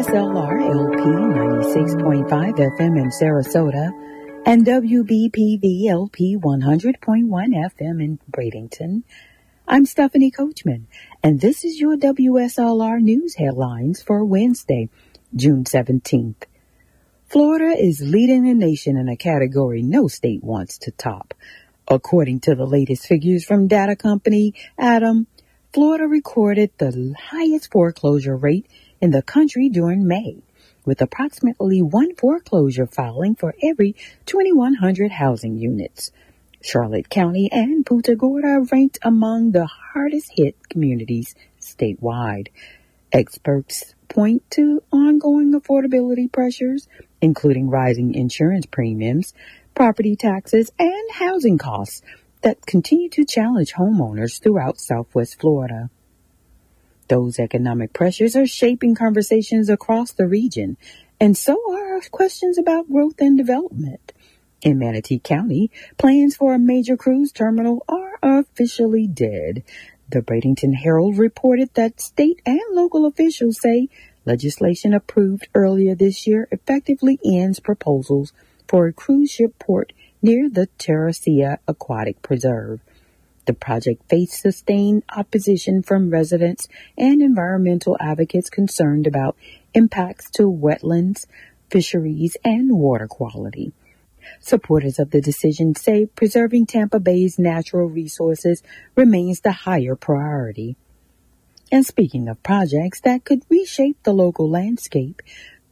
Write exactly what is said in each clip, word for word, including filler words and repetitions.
L R L P ninety-six point five F M in Sarasota and W B P V L P one hundred point one F M in Bradenton. I'm Stephanie Coachman, and this is your W S L R News headlines for Wednesday, June seventeenth. Florida is leading the nation in a category no state wants to top. According to the latest figures from data company Adam, Florida recorded the highest foreclosure rate in the country during May, with approximately one foreclosure filing for every twenty-one hundred housing units. Charlotte County and Punta Gorda ranked among the hardest hit communities statewide. Experts point to ongoing affordability pressures, including rising insurance premiums, property taxes, and housing costs that continue to challenge homeowners throughout Southwest Florida. Those economic pressures are shaping conversations across the region, and so are questions about growth and development. In Manatee County, plans for a major cruise terminal are officially dead. The Bradenton Herald reported that state and local officials say legislation approved earlier this year effectively ends proposals for a cruise ship port near the Terracea Aquatic Preserve. The project faced sustained opposition from residents and environmental advocates concerned about impacts to wetlands, fisheries, and water quality. Supporters of the decision say preserving Tampa Bay's natural resources remains the higher priority. And speaking of projects that could reshape the local landscape,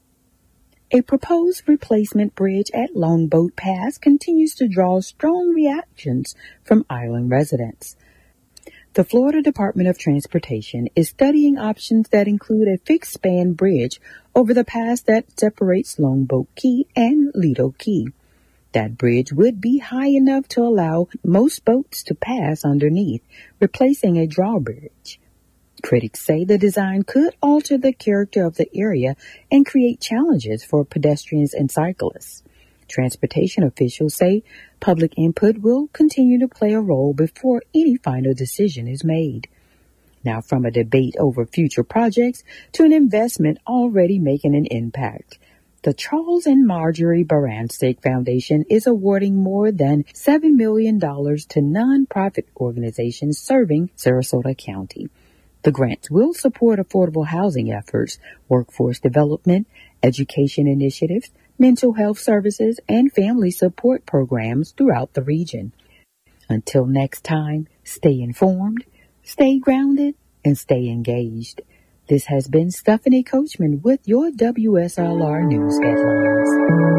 a proposed replacement bridge at Longboat Pass continues to draw strong reactions from island residents. The Florida Department of Transportation is studying options that include a fixed-span bridge over the pass that separates Longboat Key and Lido Key. That bridge would be high enough to allow most boats to pass underneath, replacing a drawbridge. Critics say the design could alter the character of the area and create challenges for pedestrians and cyclists. Transportation officials say public input will continue to play a role before any final decision is made. Now, from a debate over future projects to an investment already making an impact, the Charles and Marjorie Baranczyk Foundation is awarding more than seven million dollars to nonprofit organizations serving Sarasota County. The grants will support affordable housing efforts, workforce development, education initiatives, mental health services, and family support programs throughout the region. Until next time, stay informed, stay grounded, and stay engaged. This has been Stephanie Coachman with your W S L R News headlines.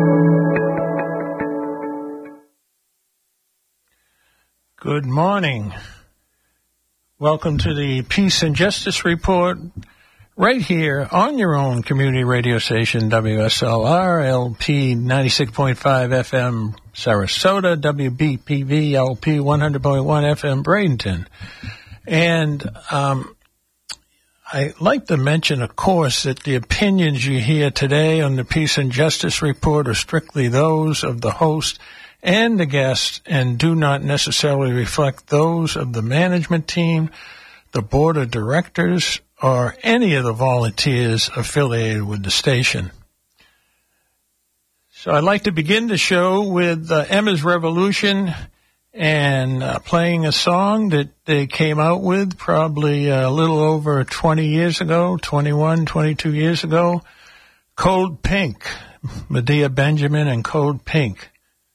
Good morning. Welcome to the Peace and Justice Report right here on your own community radio station, W S L R L P ninety-six point five F M Sarasota, W B P V L P one hundred point one F M Bradenton. And um I'd like to mention, of course, that the opinions you hear today on the Peace and Justice Report are strictly those of the host and the guest and do not necessarily reflect those of the management team, the board of directors, or any of the volunteers affiliated with the station. So I'd like to begin the show with uh, Emma's Revolution and uh, playing a song that they came out with probably a little over twenty years ago, twenty-one, twenty-two years ago, Code Pink, Medea Benjamin and Code Pink.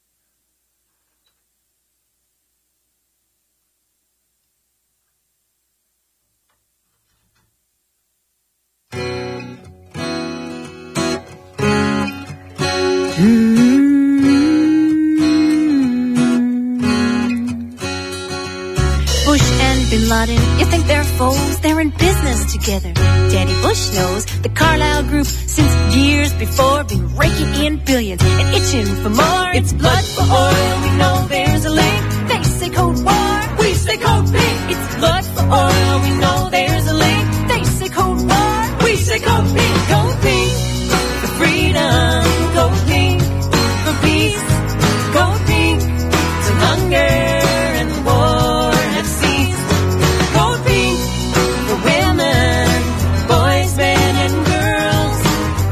Bin Laden, you think they're foes? They're in business together. Danny Bush knows the Carlyle Group since years before been raking in billions and itching for more. It's blood for oil. We know there's a link. They say Code War. We say Code Pink. It's blood for oil. We know there's a link. They say Code War. We say Code Pink. Code Pink for freedom. Code Pink for peace. Code Pink till hunger and war have ceased. Code Pink for women, boys, men, and girls.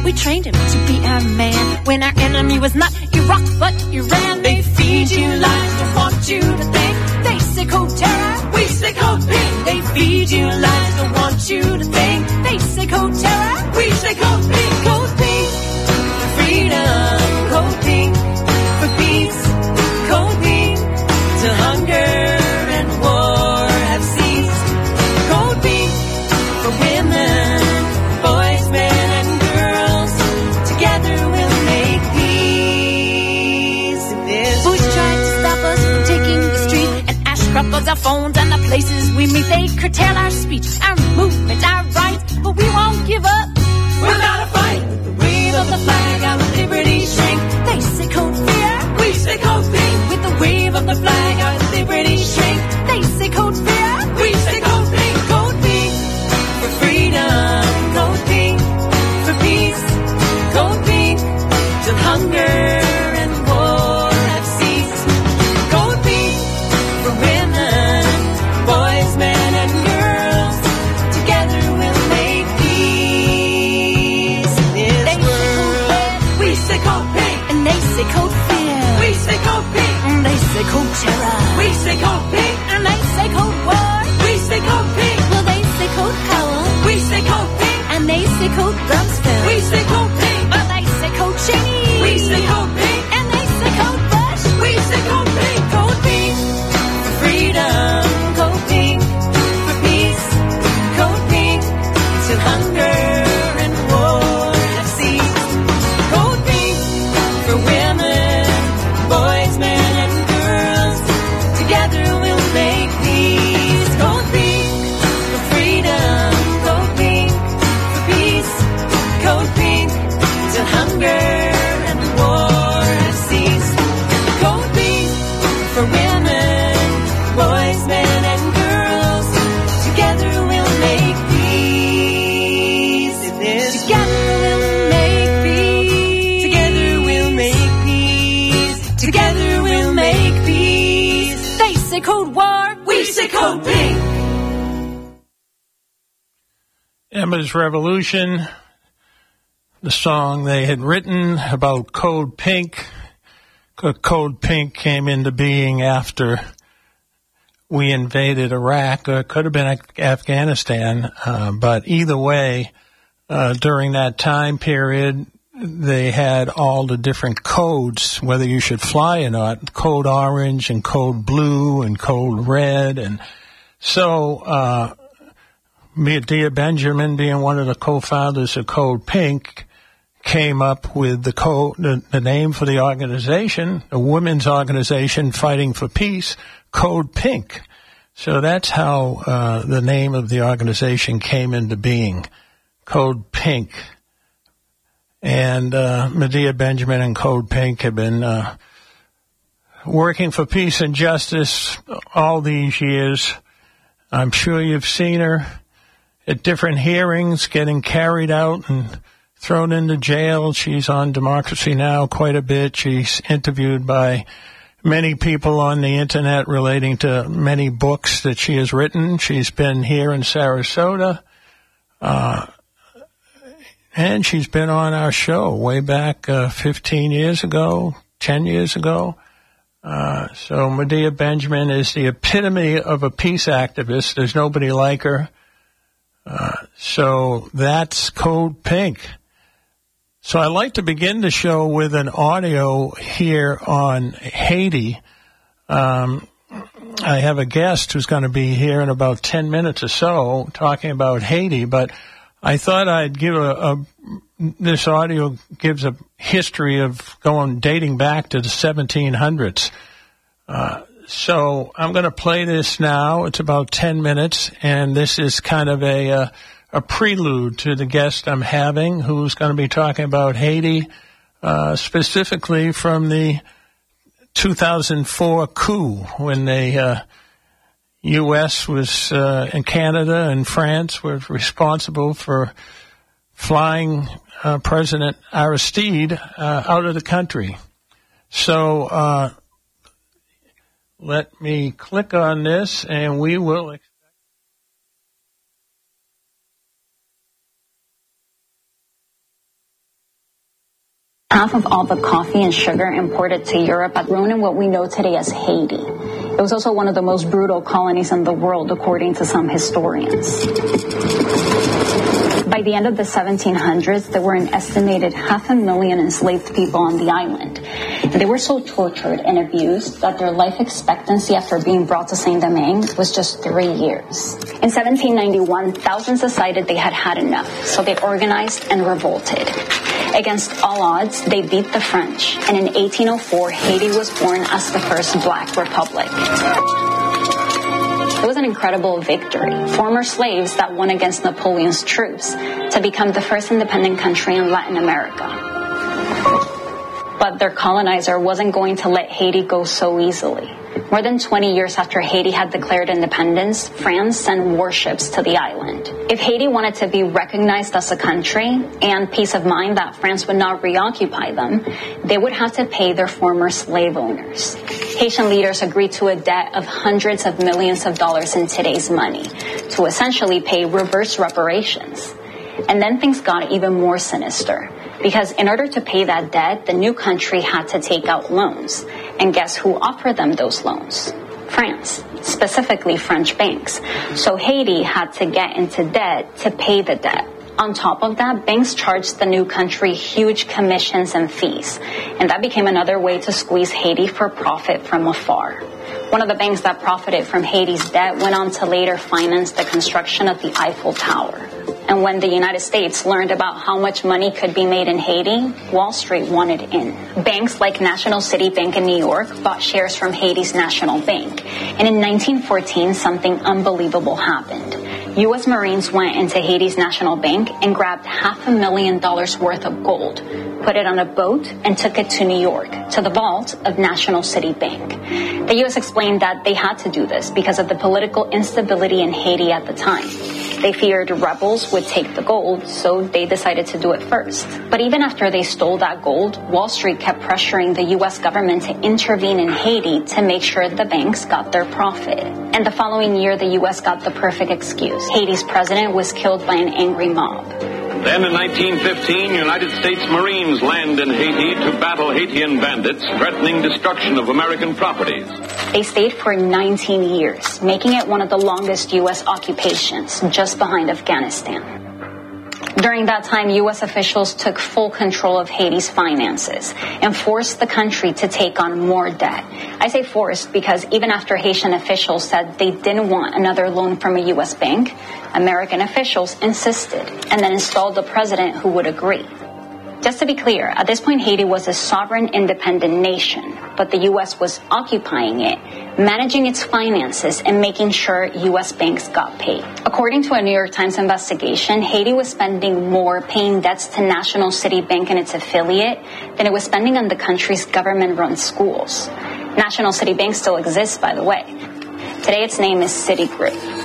We trained him to be our man. When our enemy was not Iraq, but Iran. They feed you lies, don't want you to think. They say code terror, we say code pink. They feed you lies, don't want you to think. They say code terror, we say code pink. Code pink for freedom, code pink for peace, code pink till hunger and war have ceased. Code pink for women, boys, men, and girls. Together we'll make peace. Bush tried to stop us from taking the street, and ash crumples our phones and the places we meet. They curtail our speech, our movement, our rights, but we won't give up. We're not a fight. With the wave of the flag, our liberty shrink. They say code fear, we say code pink. With the wave of the flag, our liberty shrink. They say code fear, we say code pink. Code pink for freedom, code pink for peace, code pink till hunger and war have ceased. Code pink for women, boys, men, and girls. Together we'll make peace. They say code red, we say code pink, and they say code fear, we say code pink, and they say code terror, we say code pink, and they say code war, we say code pink. Well, they say code power, we say code pink, and they say code Rumsfeld, we say code pink. Well, they say code Cheney, we say code pink, and they say code Bush, we say code pink. Code pink for freedom, code pink for peace, code pink till hunger and war have ceased. Code pink for women, boys, men, and girls. Together we'll make peace. Code pink for freedom, code pink for peace, code pink till hunger and war have ceased. Code pink for women, boys, men, and girls. Together we'll make peace. Together we'll make peace. Together we'll make peace. Together we'll make peace. They say code war, we say code pink. Emma's Revolution, the song they had written about Code Pink. Code Pink came into being after we invaded Iraq, or it could have been Afghanistan, uh, but either way, uh, during that time period, they had all the different codes, whether you should fly or not, code orange and code blue and code red. And so, uh, Medea Benjamin, being one of the co-founders of Code Pink, came up with the code, the, the name for the organization, a women's organization fighting for peace, Code Pink. So that's how uh, the name of the organization came into being, Code Pink. And uh, Medea Benjamin and Code Pink have been uh, working for peace and justice all these years. I'm sure you've seen her at different hearings, getting carried out and thrown into jail. She's on Democracy Now! Quite a bit. She's interviewed by many people on the Internet relating to many books that she has written. She's been here in Sarasota, uh, and she's been on our show way back uh, fifteen years ago, ten years ago. Uh, so Medea Benjamin is the epitome of a peace activist. There's nobody like her. Uh, so that's Code Pink. So I'd like to begin the show with an audio here on Haiti. Um, I have a guest who's going to be here in about ten minutes or so talking about Haiti, but I thought I'd give a, a this audio gives a history of going dating back to the seventeen hundreds. Uh, so I'm going to play this now. It's about ten minutes, and this is kind of a uh, a prelude to the guest I'm having, who's going to be talking about Haiti, uh, specifically from the two thousand four coup, when the uh, U S was uh, and Canada and France were responsible for flying uh, President Aristide uh, out of the country. So uh, let me click on this, and we will. Half of all the coffee and sugar imported to Europe had grown in what we know today as Haiti. It was also one of the most brutal colonies in the world, according to some historians. By the end of the seventeen hundreds, there were an estimated half a million enslaved people on the island. And they were so tortured and abused that their life expectancy after being brought to Saint-Domingue was just three years. In seventeen ninety-one, thousands decided they had had enough, so they organized and revolted. Against all odds, they beat the French, and in eighteen oh four, Haiti was born as the first Black Republic. It was an incredible victory. Former slaves that won against Napoleon's troops to become the first independent country in Latin America. But their colonizer wasn't going to let Haiti go so easily. More than twenty years after Haiti had declared independence, France sent warships to the island. If Haiti wanted to be recognized as a country and peace of mind that France would not reoccupy them, they would have to pay their former slave owners. Haitian leaders agreed to a debt of hundreds of millions of dollars in today's money to essentially pay reverse reparations. And then things got even more sinister, because in order to pay that debt, the new country had to take out loans. And guess who offered them those loans? France, specifically French banks. So Haiti had to get into debt to pay the debt. On top of that, banks charged the new country huge commissions and fees. And that became another way to squeeze Haiti for profit from afar. One of the banks that profited from Haiti's debt went on to later finance the construction of the Eiffel Tower. And when the United States learned about how much money could be made in Haiti, Wall Street wanted in. Banks like National City Bank in New York bought shares from Haiti's National Bank. And in nineteen fourteen, something unbelievable happened. U S Marines went into Haiti's National Bank and grabbed half a million dollars worth of gold, put it on a boat, and took it to New York, to the vault of National City Bank. The U S explained that they had to do this because of the political instability in Haiti at the time. They feared rebels would take the gold, so they decided to do it first. But even after they stole that gold, Wall Street kept pressuring the U S government to intervene in Haiti to make sure the banks got their profit. And the following year, the U S got the perfect excuse. Haiti's president was killed by an angry mob. Then in nineteen fifteen, United States Marines land in Haiti to battle Haitian bandits threatening destruction of American properties. They stayed for nineteen years, making it one of the longest U S occupations, just behind Afghanistan. During that time, U S officials took full control of Haiti's finances and forced the country to take on more debt. I say forced because even after Haitian officials said they didn't want another loan from a U S bank, American officials insisted and then installed a president who would agree. Just to be clear, at this point, Haiti was a sovereign, independent nation, but the U S was occupying it, managing its finances, and making sure U S banks got paid. According to a New York Times investigation, Haiti was spending more paying debts to National City Bank and its affiliate than it was spending on the country's government-run schools. National City Bank still exists, by the way. Today, its name is Citigroup.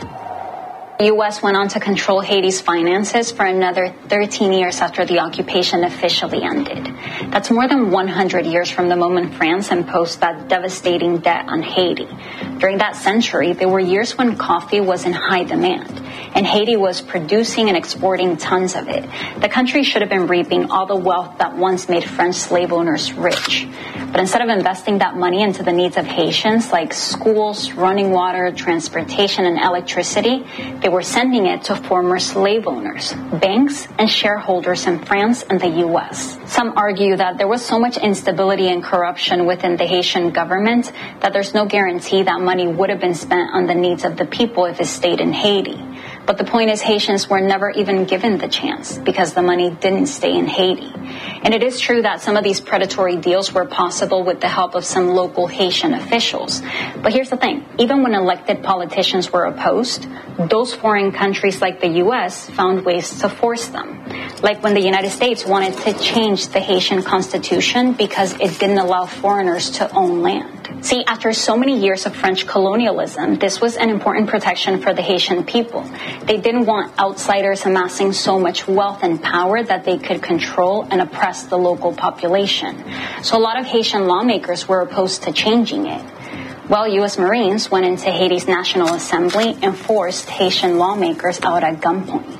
The U S went on to control Haiti's finances for another thirteen years after the occupation officially ended. That's more than one hundred years from the moment France imposed that devastating debt on Haiti. During that century, there were years when coffee was in high demand, and Haiti was producing and exporting tons of it. The country should have been reaping all the wealth that once made French slave owners rich. But instead of investing that money into the needs of Haitians, like schools, running water, transportation, and electricity, they were sending it to former slave owners, banks, and shareholders in France and the U S. Some argue that there was so much instability and corruption within the Haitian government that there's no guarantee that money would have been spent on the needs of the people if it stayed in Haiti. But the point is, Haitians were never even given the chance because the money didn't stay in Haiti. And it is true that some of these predatory deals were possible with the help of some local Haitian officials. But here's the thing. Even when elected politicians were opposed, those foreign countries like the U S found ways to force them. Like when the United States wanted to change the Haitian constitution because it didn't allow foreigners to own land. See, after so many years of French colonialism, this was an important protection for the Haitian people. They didn't want outsiders amassing so much wealth and power that they could control and oppress the local population. So a lot of Haitian lawmakers were opposed to changing it. Well, U S Marines went into Haiti's National Assembly and forced Haitian lawmakers out at gunpoint.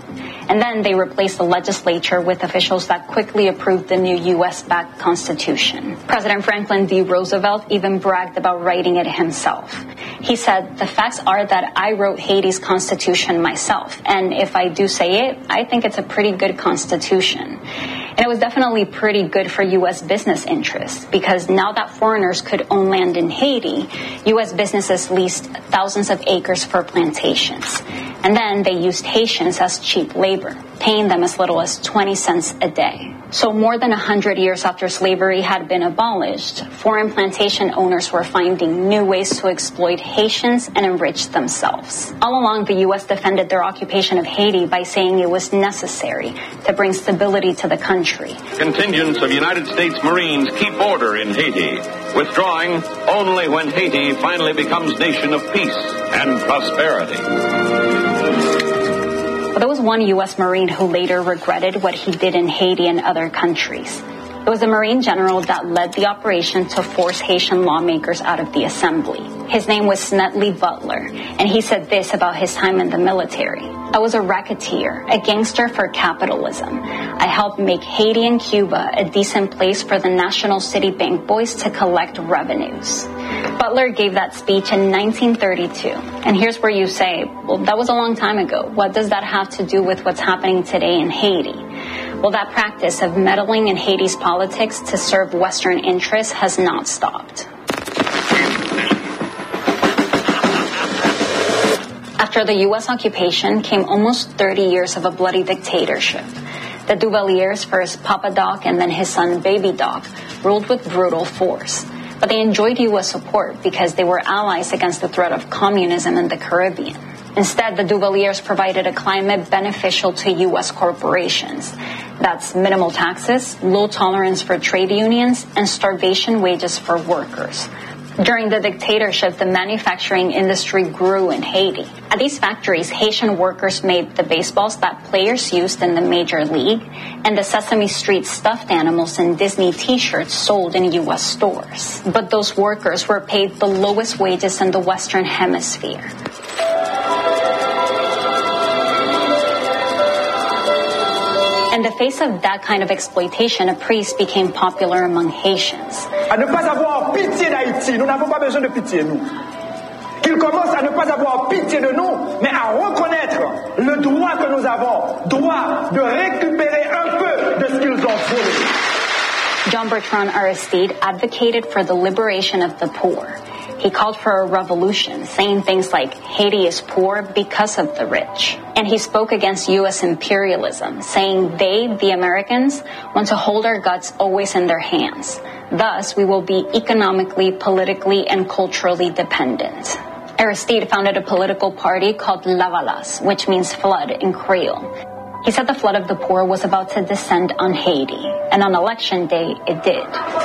And then they replaced the legislature with officials that quickly approved the new U S-backed constitution. President Franklin D. Roosevelt even bragged about writing it himself. He said, "The facts are that I wrote Haiti's constitution myself, and if I do say it, I think it's a pretty good constitution." And it was definitely pretty good for U S business interests, because now that foreigners could own land in Haiti, U S businesses leased thousands of acres for plantations. And then they used Haitians as cheap labor, paying them as little as twenty cents a day. So more than one hundred years after slavery had been abolished, foreign plantation owners were finding new ways to exploit Haitians and enrich themselves. All along, the U S defended their occupation of Haiti by saying it was necessary to bring stability to the country. Contingents of United States Marines keep order in Haiti, withdrawing only when Haiti finally becomes nation of peace and prosperity. But there was one U S Marine who later regretted what he did in Haiti and other countries. It was a Marine general that led the operation to force Haitian lawmakers out of the assembly. His name was Smedley Butler, and he said this about his time in the military: "I was a racketeer, a gangster for capitalism. I helped make Haiti and Cuba a decent place for the National City Bank boys to collect revenues." Butler gave that speech in nineteen thirty-two. And here's where you say, well, that was a long time ago. What does that have to do with what's happening today in Haiti? Well, that practice of meddling in Haiti's politics to serve Western interests has not stopped. After the U S occupation came almost thirty years of a bloody dictatorship. The Duvaliers, first Papa Doc and then his son Baby Doc, ruled with brutal force. But they enjoyed U S support because they were allies against the threat of communism in the Caribbean. Instead, the Duvaliers provided a climate beneficial to U S corporations. That's minimal taxes, low tolerance for trade unions, and starvation wages for workers. During the dictatorship, the manufacturing industry grew in Haiti. At these factories, Haitian workers made the baseballs that players used in the Major League and the Sesame Street stuffed animals and Disney t-shirts sold in U S stores. But those workers were paid the lowest wages in the Western Hemisphere. In the face of that kind of exploitation, a priest became popular among Haitians. À ne pas avoir pitié d'Haïti, nous n'avons pas besoin de pitié, nous. Qu'il commence à ne pas avoir pitié de nous, mais à reconnaître le droit que nous avons, droit de récupérer un peu de ce qu'ils ont volé. John Bertrand Aristide advocated for the liberation of the poor. He called for a revolution, saying things like, Haiti is poor because of the rich. And he spoke against U S imperialism, saying they, the Americans, want to hold our guts always in their hands. Thus, we will be economically, politically, and culturally dependent. Aristide founded a political party called Lavalas, which means flood in Creole. He said the flood of the poor was about to descend on Haiti, and on election day, it did.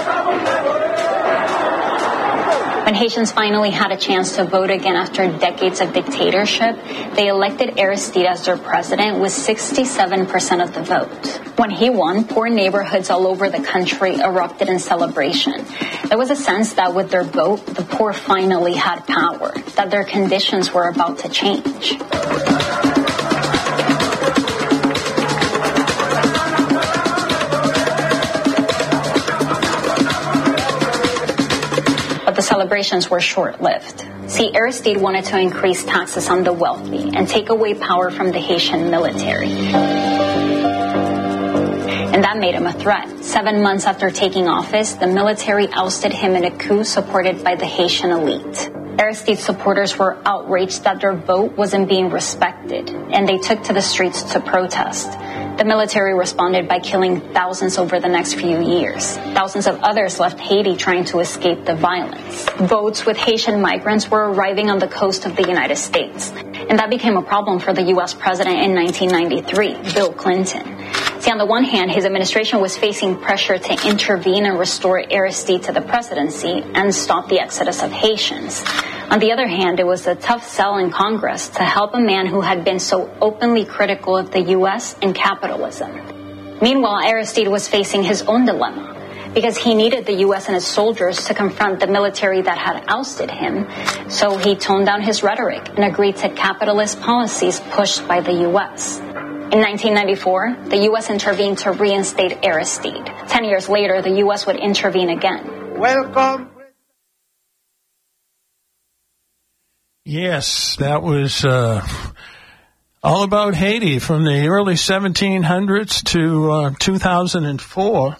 When Haitians finally had a chance to vote again after decades of dictatorship, they elected Aristide as their president with sixty-seven percent of the vote. When he won, poor neighborhoods all over the country erupted in celebration. There was a sense that with their vote, the poor finally had power, that their conditions were about to change. The celebrations were short-lived. See, Aristide wanted to increase taxes on the wealthy and take away power from the Haitian military. And that made him a threat. Seven months after taking office, the military ousted him in a coup supported by the Haitian elite. Aristide's supporters were outraged that their vote wasn't being respected, and they took to the streets to protest. The military responded by killing thousands over the next few years. Thousands of others left Haiti trying to escape the violence. Boats with Haitian migrants were arriving on the coast of the United States, and that became a problem for the U S president in nineteen ninety-three, Bill Clinton. See, on the one hand, his administration was facing pressure to intervene and restore Aristide to the presidency and stop the exodus of Haitians. On the other hand, it was a tough sell in Congress to help a man who had been so openly critical of the U S and capitalism. Meanwhile, Aristide was facing his own dilemma, because he needed the U S and its soldiers to confront the military that had ousted him, so he toned down his rhetoric and agreed to capitalist policies pushed by the U S. In nineteen ninety-four, the U S intervened to reinstate Aristide. Ten years later, the U S would intervene again. Welcome. Yes, that was uh, all about Haiti from the early seventeen hundreds to uh, two thousand four.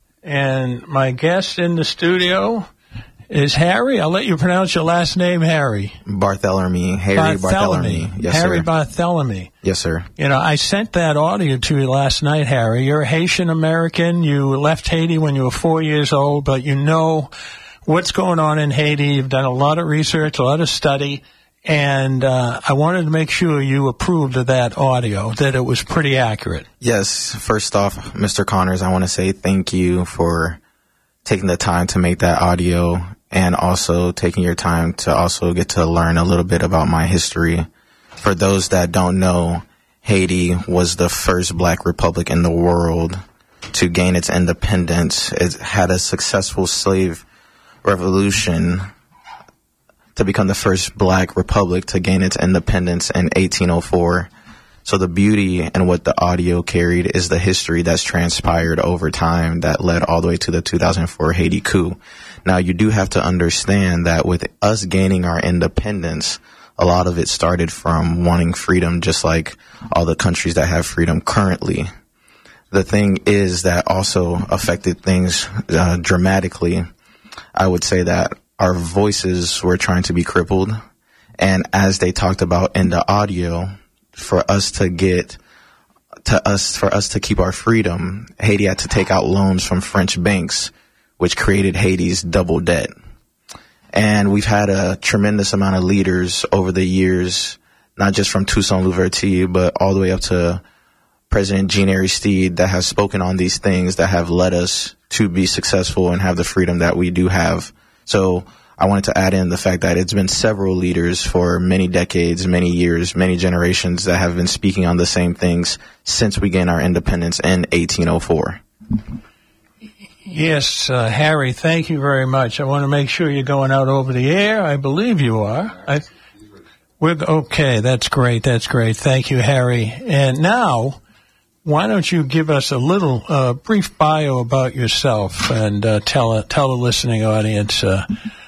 And my guest in the studio is Harry. I'll let you pronounce your last name, Harry. Barthélemy. Harry Barthélemy. Yes, Harry sir. Barthélemy. Yes, sir. You know, I sent that audio to you last night, Harry. You're a Haitian American. You left Haiti when you were four years old, but you know what's going on in Haiti. You've done a lot of research, a lot of study, and uh, I wanted to make sure you approved of that audio, that it was pretty accurate. Yes. First off, Mister Connors, I want to say thank you for taking the time to make that audio and also taking your time to also get to learn a little bit about my history. For those that don't know, Haiti was the first black republic in the world to gain its independence. It had a successful slave revolution to become the first black republic to gain its independence in eighteen oh four. So the beauty and what the audio carried is the history that's transpired over time that led all the way to the two thousand four Haiti coup. Now, you do have to understand that with us gaining our independence, a lot of it started from wanting freedom, just like all the countries that have freedom currently. The thing is that also affected things uh, dramatically. I would say that our voices were trying to be crippled. And as they talked about in the audio, for us to get to us, for us to keep our freedom, Haiti had to take out loans from French banks, which created Haiti's double debt. And we've had a tremendous amount of leaders over the years, not just from Toussaint Louverture, but all the way up to President Jean Aristide, that have spoken on these things that have led us to be successful and have the freedom that we do have. So I wanted to add in the fact that it's been several leaders for many decades, many years, many generations that have been speaking on the same things since we gained our independence in eighteen oh four. Yes, uh, Harry, thank you very much. I want to make sure you're going out over the air. I believe you are. I, we're okay. That's great. That's great. Thank you, Harry. And now, why don't you give us a little uh, brief bio about yourself and uh, tell uh, tell the listening audience. Uh,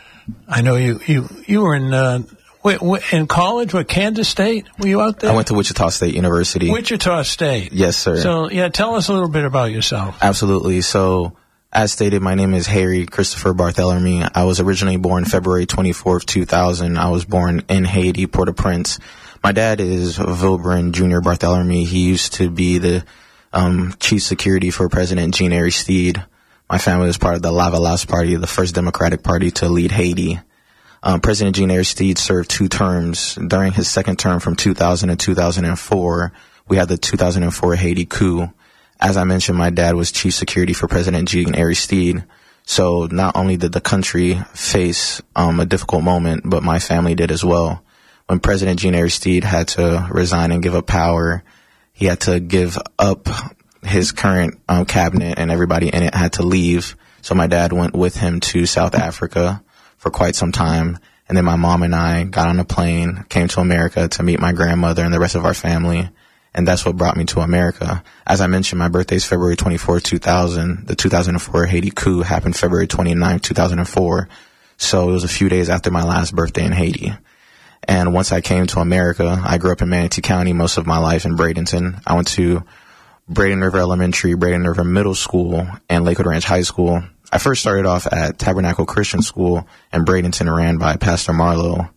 I know you you you were in uh, w- w- in college with Kansas State. Were you out there? I went to Wichita State University. Wichita State. Yes, sir. So yeah, tell us a little bit about yourself. Absolutely. So, as stated, my name is Harry Christopher Barthélemy. I was originally born February twenty-fourth, two thousand. I was born in Haiti, Port-au-Prince. My dad is Vilbrin Junior Barthélemy. He used to be the um, chief security for President Jean Aristide. My family was part of the Lavalas Party, the first Democratic Party to lead Haiti. Um, President Jean Aristide served two terms. During his second term from two thousand to two thousand four, we had the two thousand four Haiti coup. As I mentioned, my dad was chief security for President Jean Aristide. So not only did the country face um, a difficult moment, but my family did as well. When President Jean Aristide had to resign and give up power, he had to give up his current um, cabinet, and everybody in it had to leave. So my dad went with him to South Africa for quite some time. And then my mom and I got on a plane, came to America to meet my grandmother and the rest of our family. And that's what brought me to America. As I mentioned, my birthday is February twenty-fourth, two thousand. The two thousand four Haiti coup happened February twenty-ninth, two thousand four. So it was a few days after my last birthday in Haiti. And once I came to America, I grew up in Manatee County most of my life in Bradenton. I went to Braden River Elementary, Braden River Middle School, and Lakewood Ranch High School. I first started off at Tabernacle Christian School in Bradenton, ran by Pastor Marlowe.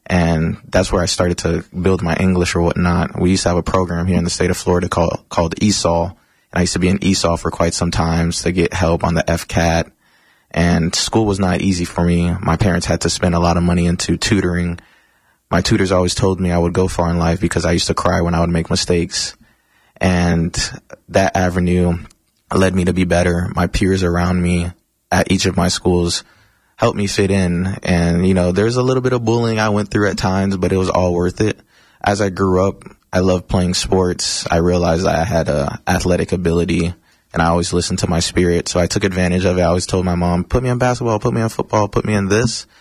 And that's where I started to build my English or whatnot. We used to have a program here in the state of Florida called, called E S O L. And I used to be in E S O L for quite some time to get help on the F C A T. And school was not easy for me. My parents had to spend a lot of money into tutoring. My tutors always told me I would go far in life because I used to cry when I would make mistakes. And that avenue led me to be better. My peers around me at each of my schools helped me fit in. And, you know, there's a little bit of bullying I went through at times, but it was all worth it. As I grew up, I loved playing sports. I realized I had a athletic ability, and I always listened to my spirit. So I took advantage of it. I always told my mom, put me in basketball, put me in football, put me in this.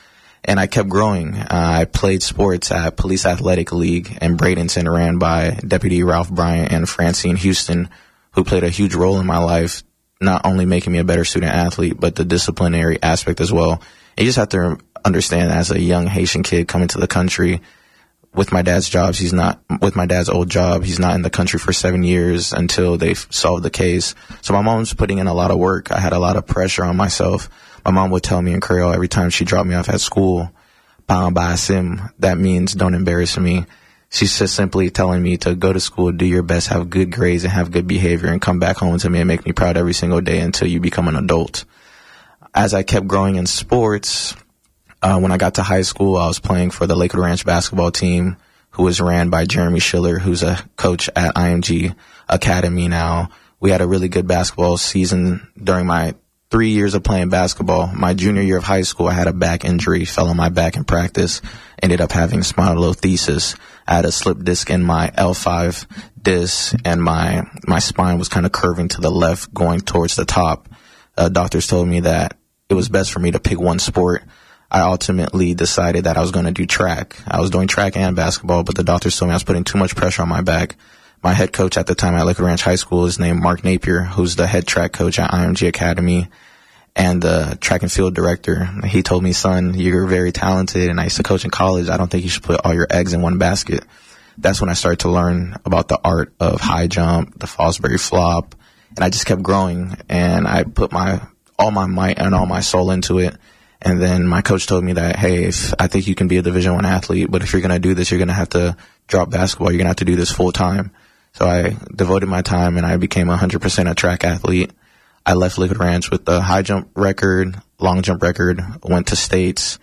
And I kept growing. Uh, I played sports at Police Athletic League in Bradenton, ran by Deputy Ralph Bryant and Francine Houston, who played a huge role in my life, not only making me a better student athlete, but the disciplinary aspect as well. And you just have to understand, as a young Haitian kid coming to the country, with my dad's jobs, he's not, with my dad's old job, he's not in the country for seven years until they've solved the case. So my mom's putting in a lot of work. I had a lot of pressure on myself. My mom would tell me in Creole every time she dropped me off at school, "Pa embarrasim," that means don't embarrass me. She's just simply telling me to go to school, do your best, have good grades, and have good behavior, and come back home to me and make me proud every single day until you become an adult. As I kept growing in sports, Uh, when I got to high school, I was playing for the Lakewood Ranch basketball team, who was ran by Jeremy Schiller, who's a coach at I M G Academy now. We had a really good basketball season during my three years of playing basketball. My junior year of high school, I had a back injury, fell on my back in practice, ended up having spondylolisthesis. I had a slip disc in my L five disc, and my, my spine was kind of curving to the left, going towards the top. Uh, doctors told me that it was best for me to pick one sport. I ultimately decided that I was going to do track. I was doing track and basketball, but the doctors told me I was putting too much pressure on my back. My head coach at the time at Lakewood Ranch High School is named Mark Napier, who's the head track coach at I M G Academy and the track and field director. He told me, "Son, you're very talented, and I used to coach in college. I don't think you should put all your eggs in one basket." That's when I started to learn about the art of high jump, the Fosbury flop, and I just kept growing, and I put my all my might and all my soul into it. And then my coach told me that, "Hey, if I think you can be a Division One athlete, but if you're going to do this, you're going to have to drop basketball. You're going to have to do this full time." So I devoted my time, and I became a one hundred percent a track athlete. I left Lakewood Ranch with the high jump record, long jump record, went to states.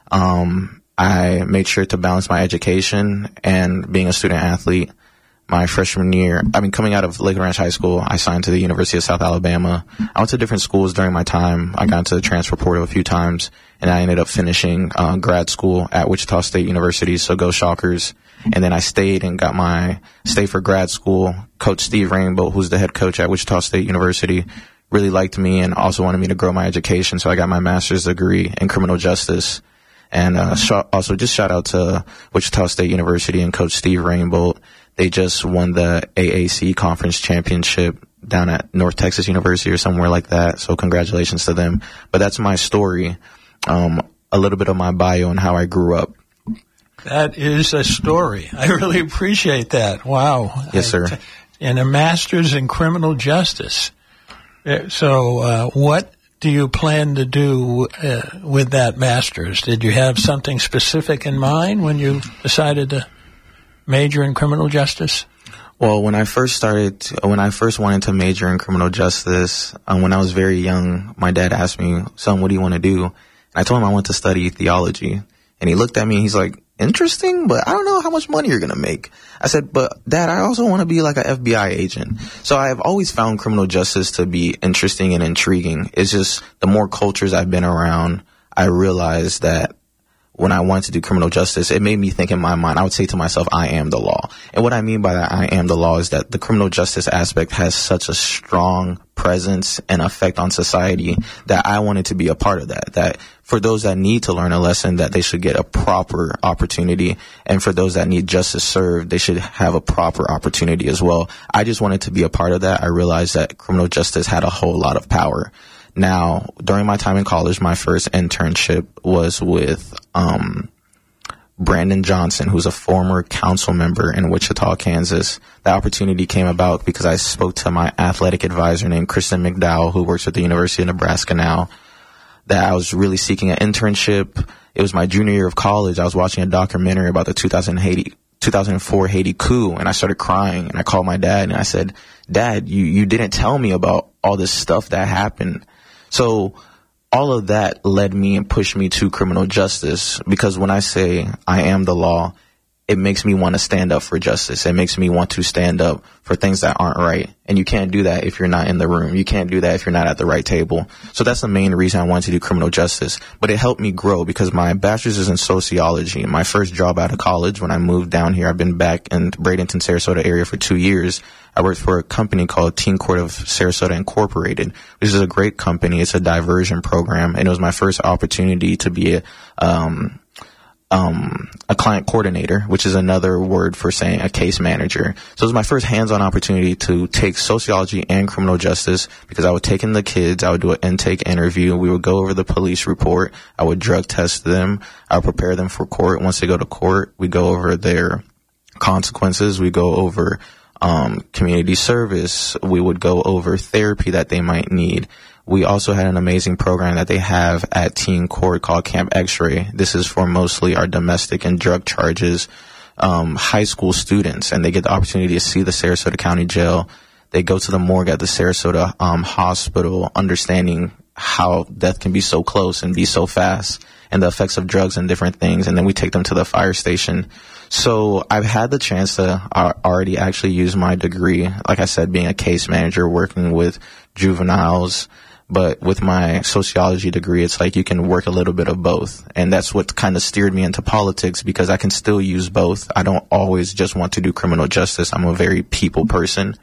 Um, I made sure to balance my education and being a student athlete. My freshman year, I mean, coming out of Lakewood Ranch High School, I signed to the University of South Alabama. I went to different schools during my time. I got into the transfer portal a few times, and I ended up finishing uh, grad school at Wichita State University, so go Shockers. And then I stayed and got my stay for grad school. Coach Steve Rainbow, who's the head coach at Wichita State University, really liked me and also wanted me to grow my education, so I got my master's degree in criminal justice. And uh, sh- also just shout out to Wichita State University and Coach Steve Rainbow. They just won the A A C Conference Championship down at North Texas University or somewhere like that. So congratulations to them. But that's my story, um, a little bit of my bio and how I grew up. That is a story. I really appreciate that. Wow. Yes, sir. I, and a master's in criminal justice. So uh, what do you plan to do uh, with that master's? Did you have something specific in mind when you decided to major in criminal justice? Well, when I first started, when I first wanted to major in criminal justice, um, when I was very young, my dad asked me, "Son, what do you want to do?" And I told him I want to study theology. And he looked at me and he's like, "Interesting, but I don't know how much money you're going to make." I said, "But Dad, I also want to be like an F B I agent." So I have always found criminal justice to be interesting and intriguing. It's just the more cultures I've been around, I realized that when I wanted to do criminal justice, it made me think in my mind, I would say to myself, I am the law. And what I mean by that, I am the law, is that the criminal justice aspect has such a strong presence and effect on society that I wanted to be a part of that. That for those that need to learn a lesson, that they should get a proper opportunity. And for those that need justice served, they should have a proper opportunity as well. I just wanted to be a part of that. I realized that criminal justice had a whole lot of power. Now, during my time in college, my first internship was with um Brandon Johnson, who's a former council member in Wichita, Kansas. The opportunity came about because I spoke to my athletic advisor named Kristen McDowell, who works at the University of Nebraska now, that I was really seeking an internship. It was my junior year of college. I was watching a documentary about the two thousand four Haiti coup, and I started crying, and I called my dad, and I said, "Dad, you, you didn't tell me about all this stuff that happened." So all of that led me and pushed me to criminal justice, because when I say I am the law, it makes me want to stand up for justice. It makes me want to stand up for things that aren't right. And you can't do that if you're not in the room. You can't do that if you're not at the right table. So that's the main reason I wanted to do criminal justice. But it helped me grow because my bachelor's is in sociology. My first job out of college, when I moved down here, I've been back in Bradenton, Sarasota area for two years. I worked for a company called Teen Court of Sarasota Incorporated, which is a great company. It's a diversion program. And it was my first opportunity to be a, um, Um, a client coordinator, which is another word for saying a case manager. So it was my first hands-on opportunity to take sociology and criminal justice because I would take in the kids, I would do an intake interview, we would go over the police report, I would drug test them, I would prepare them for court. Once they go to court, we go over their consequences, we go over um, community service, we would go over therapy that they might need. We also had an amazing program that they have at Teen Court called Camp X-Ray. This is for mostly our domestic and drug charges, um, high school students, and they get the opportunity to see the Sarasota County Jail. They go to the morgue at the Sarasota um, Hospital, understanding how death can be so close and be so fast, and the effects of drugs and different things. And then we take them to the fire station. So I've had the chance to uh, already actually use my degree, like I said, being a case manager, working with juveniles. But with my sociology degree, it's like you can work a little bit of both. And that's what kind of steered me into politics because I can still use both. I don't always just want to do criminal justice. I'm a very people person.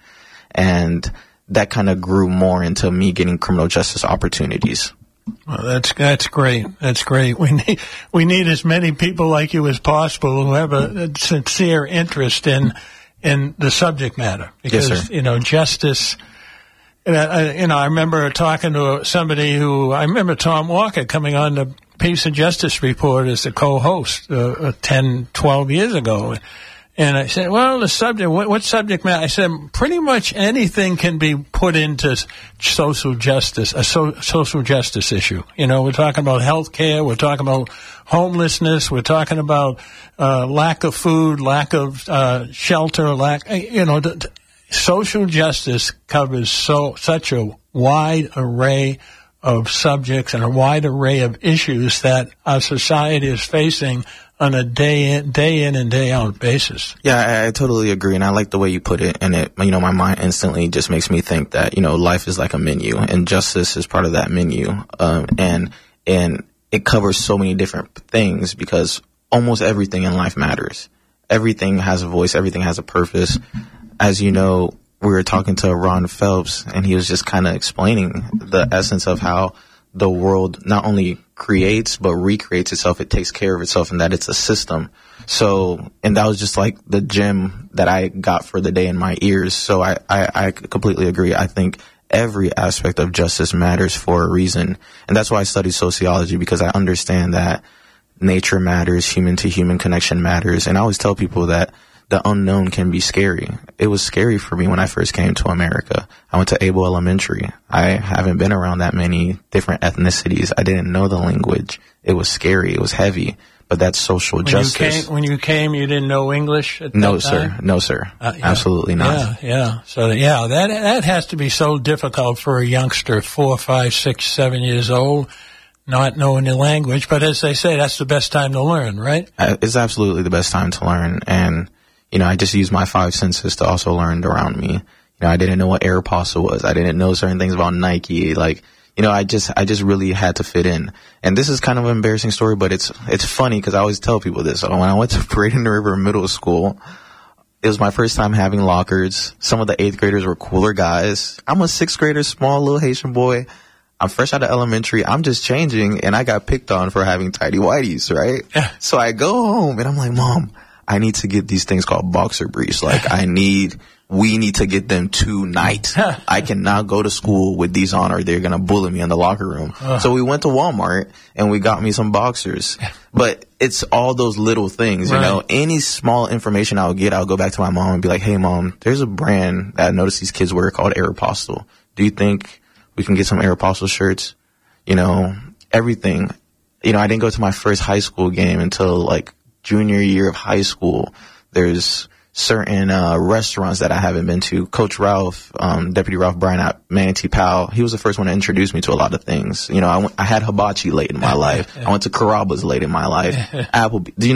And that kind of grew more into me getting criminal justice opportunities. Well, that's that's great. That's great. We need we need as many people like you as possible who have a, a sincere interest in in the subject matter. Because, yes, sir. you know, justice. And I, you know, I remember talking to somebody who, I remember Tom Walker coming on the Peace and Justice Report as the co-host uh, ten, twelve years ago. And I said, well, the subject, what, what subject matter? I said, pretty much anything can be put into social justice, a so, social justice issue. You know, we're talking about health care, we're talking about homelessness, we're talking about uh, lack of food, lack of uh, shelter, lack, you know, th- th- social justice covers so such a wide array of subjects and a wide array of issues that our society is facing on a day in, day in and day out basis. Yeah, I, I totally agree, and I like the way you put it. And it, you know, my mind instantly just makes me think that, you know, life is like a menu, and justice is part of that menu. Um, and and it covers so many different things because almost everything in life matters. Everything has a voice. Everything has a purpose. As you know, we were talking to Ron Phelps, and he was just kind of explaining the essence of how the world not only creates but recreates itself. It takes care of itself, and that it's a system. So, and that was just like the gem that I got for the day in my ears. So I, I, I completely agree. I think every aspect of justice matters for a reason. And that's why I study sociology, because I understand that nature matters, human to human connection matters. And I always tell people that the unknown can be scary. It was scary for me when I first came to America. I went to Able Elementary. I haven't been around that many different ethnicities. I didn't know the language. It was scary. It was heavy. But that's social when justice. You came, when you came, you didn't know English at no, that sir. time? No, sir. Uh, yeah. Absolutely not. Yeah, yeah. So, yeah, that that has to be so difficult for a youngster, four, five, six, seven years old, not knowing the language. But as they say, that's the best time to learn, right? Uh, it's absolutely the best time to learn. And you know, I just used my five senses to also learn around me. You know, I didn't know what Aeropostale was. I didn't know certain things about Nike. Like, you know, I just, I just really had to fit in. And this is kind of an embarrassing story, but it's, it's funny because I always tell people this. When I went to Braden River Middle School, it was my first time having lockers. Some of the eighth graders were cooler guys. I'm a sixth grader, small little Haitian boy. I'm fresh out of elementary. I'm just changing, and I got picked on for having tidy whities, right? So I go home, and I'm like, Mom, I need to get these things called boxer briefs. Like, I need, we need to get them tonight. I cannot go to school with these on or they're going to bully me in the locker room. Uh. So we went to Walmart and we got me some boxers. But it's all those little things, right. You know, any small information I'll get, I'll go back to my mom and be like, hey, Mom, there's a brand that I noticed these kids wear called Aeropostale. Do you think we can get some Aeropostale shirts? You know, everything. You know, I didn't go to my first high school game until like junior year of high school. There's certain uh, restaurants that I haven't been to. Coach Ralph, um, Deputy Ralph Bryan at Manatee Powell, he was the first one to introduce me to a lot of things. You know, I, went, I had hibachi late in my life. I went to Carrabba's late in my life. Applebee's. You know,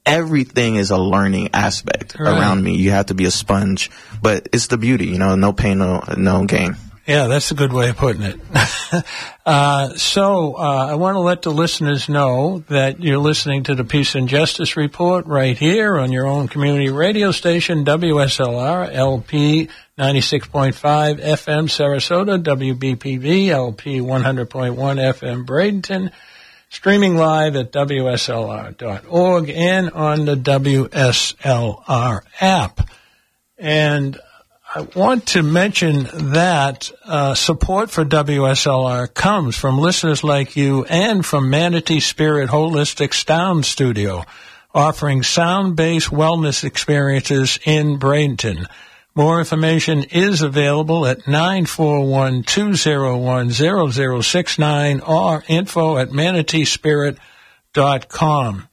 everything is a learning aspect right. around me. You have to be a sponge, but it's the beauty, you know, no pain, no, no gain. Yeah, that's a good way of putting it. uh, so uh, I want to let the listeners know that you're listening to the Peace and Justice Report right here on your own community radio station, W S L R L P ninety-six point five F M Sarasota, W B P V L P one hundred point one F M Bradenton, streaming live at W S L R dot org and on the W S L R app. And I want to mention that uh, support for W S L R comes from listeners like you and from Manatee Spirit Holistic Sound Studio, offering sound-based wellness experiences in Bradenton. More information is available at nine four one, two oh one, zero zero six nine or info at manatee spirit dot com.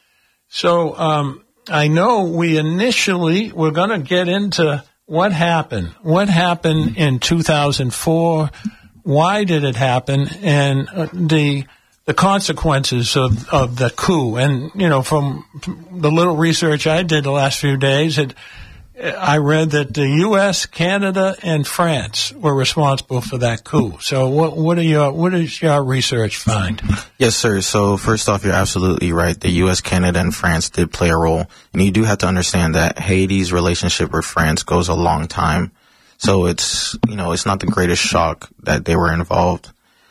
So um, I know we initially were going to get into what happened. What happened in two thousand four? Why did it happen? And uh, the the consequences of, of the coup. And, you know, from the little research I did the last few days, it, I read that the U S, Canada, and France were responsible for that coup. So what, what are your, what does your research find? Yes, sir. So first off, you're absolutely right. The U S, Canada, and France did play a role. And you do have to understand that Haiti's relationship with France goes a long time. So it's, you know, it's not the greatest shock that they were involved.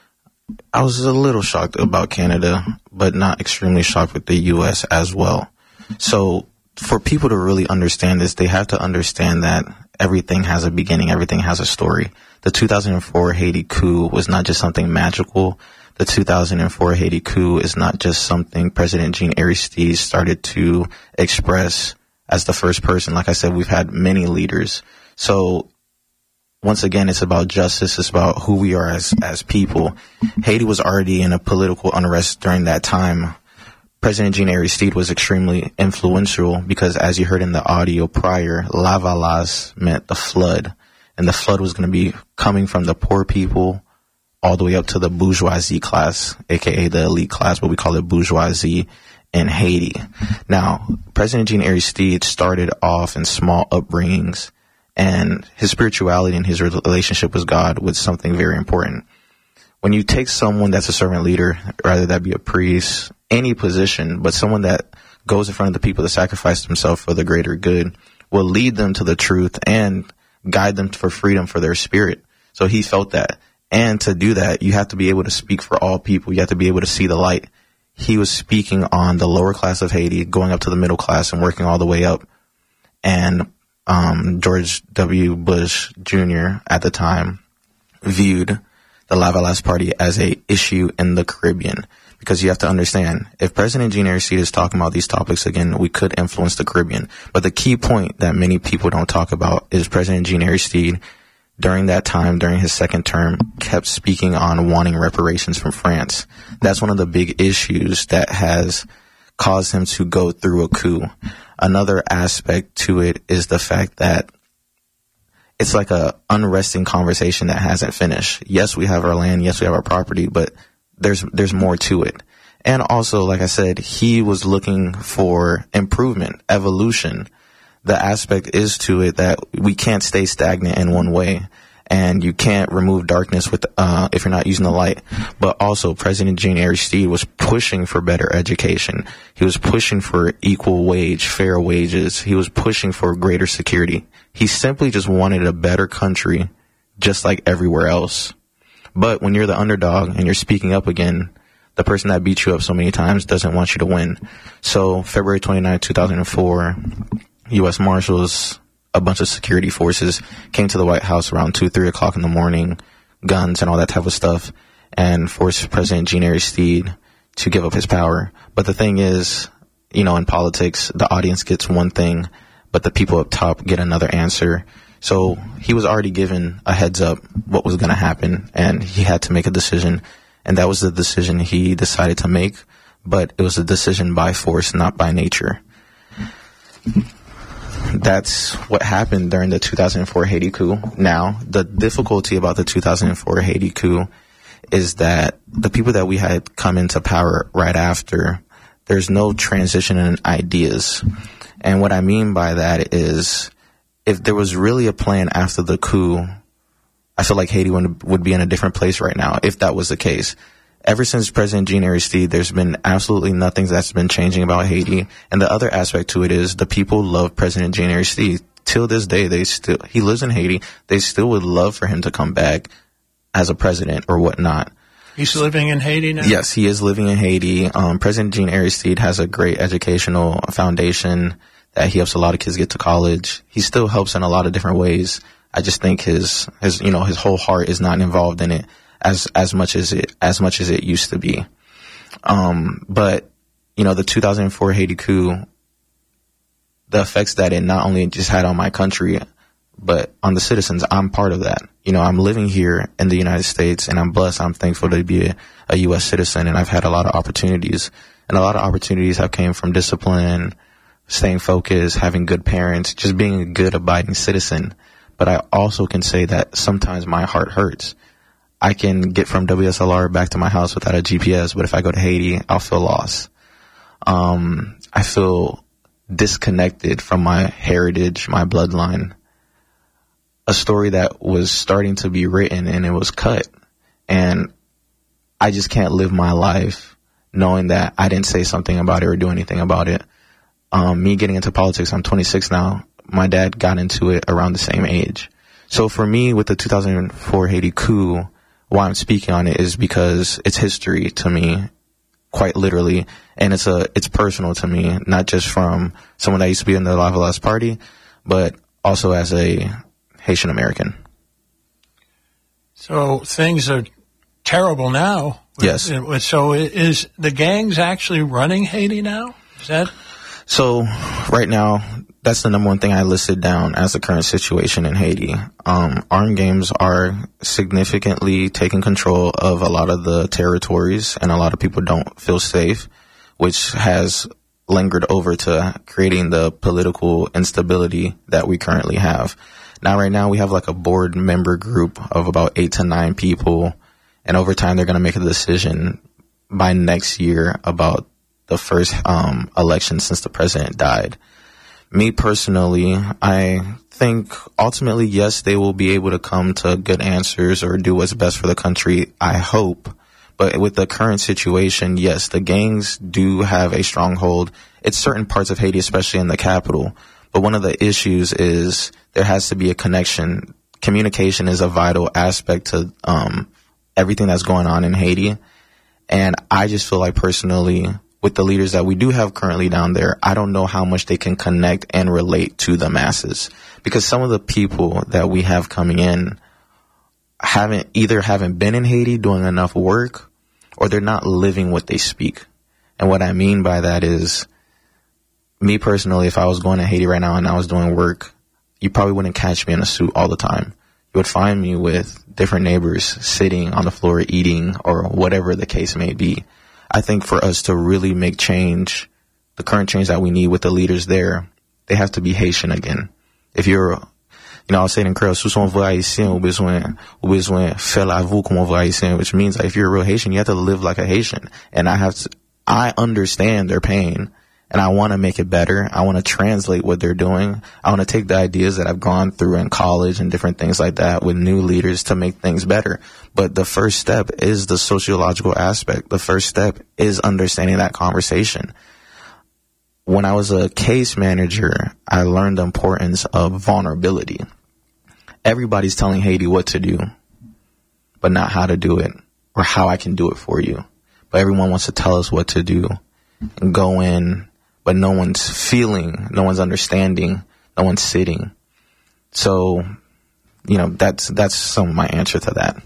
I was a little shocked about Canada, but not extremely shocked with the U S as well. So for people to really understand this, they have to understand that everything has a beginning, everything has a story. The two thousand four Haiti coup was not just something magical. The two thousand four Haiti coup is not just something President Jean Aristide started to express as the first person. Like I said, we've had many leaders. So once again, it's about justice. It's about who we are as, as people. Haiti was already in a political unrest during that time. President Jean Aristide was extremely influential because, as you heard in the audio prior, La Valasse meant the flood. And the flood was going to be coming from the poor people all the way up to the bourgeoisie class, a k a the elite class, but we call it bourgeoisie in Haiti. Now, President Jean Aristide started off in small upbringings, and his spirituality and his relationship with God was something very important. When you take someone that's a servant leader, rather that be a priest, any position, but someone that goes in front of the people to sacrifice themselves for the greater good, will lead them to the truth and guide them for freedom for their spirit. So he felt that. And to do that, you have to be able to speak for all people. You have to be able to see the light. He was speaking on the lower class of Haiti, going up to the middle class and working all the way up. And um, George W. Bush Junior at the time viewed the La Valasse Party as a issue in the Caribbean. Because you have to understand, if President Jean Aristide is talking about these topics again, we could influence the Caribbean. But the key point that many people don't talk about is President Jean Aristide, during that time, during his second term, kept speaking on wanting reparations from France. That's one of the big issues that has caused him to go through a coup. Another aspect to it is the fact that it's like a unresting conversation that hasn't finished. Yes, we have our land. Yes, we have our property, but there's there's more to it. And also, like I said, he was looking for improvement, evolution. The aspect is to it that we can't stay stagnant in one way, and you can't remove darkness with uh if you're not using the light. But also, President Jean Aristide was pushing for better education. He was pushing for equal wage, fair wages. He was pushing for greater security. He simply just wanted a better country, just like everywhere else. But when you're the underdog and you're speaking up again, the person that beat you up so many times doesn't want you to win. So February twenty-ninth, two thousand four, U S Marshals, a bunch of security forces came to the White House around two, three o'clock in the morning, guns and all that type of stuff, and forced President Jean Aristide to give up his power. But the thing is, you know, in politics, the audience gets one thing, but the people up top get another answer. So he was already given a heads up what was going to happen, and he had to make a decision. And that was the decision he decided to make, but it was a decision by force, not by nature. That's what happened during the two thousand four Haiti coup. Now, the difficulty about the two thousand four Haiti coup is that the people that we had come into power right after, there's no transition in ideas. And what I mean by that is, if there was really a plan after the coup, I feel like Haiti would, would be in a different place right now, if that was the case. Ever since President Jean Aristide, there's been absolutely nothing that's been changing about Haiti. And the other aspect to it is the people love President Jean Aristide. Till this day, they still, he lives in Haiti. They still would love for him to come back as a president or whatnot. He's living in Haiti now? Yes, he is living in Haiti. Um, President Jean Aristide has a great educational foundation that he helps a lot of kids get to college. He still helps in a lot of different ways. I just think his, his, you know, his whole heart is not involved in it as, as much as it, as much as it used to be. Um, but, you know, the two thousand four Haiti coup, the effects that it not only just had on my country, but on the citizens, I'm part of that. You know, I'm living here in the United States, and I'm blessed. I'm thankful to be a, a U S citizen, and I've had a lot of opportunities. And a lot of opportunities have came from discipline, staying focused, having good parents, just being a good, abiding citizen. But I also can say that sometimes my heart hurts. I can get from W S L R back to my house without a G P S, but if I go to Haiti, I'll feel lost. Um, I feel disconnected from my heritage, my bloodline. A story that was starting to be written and it was cut. And I just can't live my life knowing that I didn't say something about it or do anything about it. Um, me getting into politics, I'm twenty-six now. My dad got into it around the same age. So for me, with the two thousand four Haiti coup, why I'm speaking on it is because it's history to me, quite literally, and it's a it's personal to me, not just from someone that used to be in the Lavalas Party, but also as a Haitian American. So things are terrible now. Yes. So is the gangs actually running Haiti now? Is that? So right now, that's the number one thing I listed down as the current situation in Haiti. Um, armed gangs are significantly taking control of a lot of the territories, and a lot of people don't feel safe, which has lingered over to creating the political instability that we currently have. Now, right now, we have like a board member group of about eight to nine people, and over time, they're going to make a decision by next year about the first um, election since the president died. Me personally, I think ultimately, yes, they will be able to come to good answers or do what's best for the country, I hope. But with the current situation, yes, the gangs do have a stronghold. It's certain parts of Haiti, especially in the capital. But one of the issues is there has to be a connection. Communication is a vital aspect to um, everything that's going on in Haiti. And I just feel like personally, with the leaders that we do have currently down there, I don't know how much they can connect and relate to the masses. Because some of the people that we have coming in haven't either haven't been in Haiti doing enough work, or they're not living what they speak. And what I mean by that is, me personally, if I was going to Haiti right now and I was doing work, you probably wouldn't catch me in a suit all the time. You would find me with different neighbors sitting on the floor eating, or whatever the case may be. I think for us to really make change, the current change that we need with the leaders there, they have to be Haitian again. If you're, you know, I'll say it in Creole, sous son vrai haïtien, ou besoin, ou besoin faire la vous comme un vrai haïtien, which means that if you're a real Haitian, you have to live like a Haitian. And I have to, I understand their pain, and I want to make it better. I want to translate what they're doing. I want to take the ideas that I've gone through in college and different things like that with new leaders to make things better. But the first step is the sociological aspect. The first step is understanding that conversation. When I was a case manager, I learned the importance of vulnerability. Everybody's telling Haiti what to do, but not how to do it, or how I can do it for you. But everyone wants to tell us what to do and go in, but no one's feeling, no one's understanding, no one's sitting. So, you know, that's that's some of my answer to that.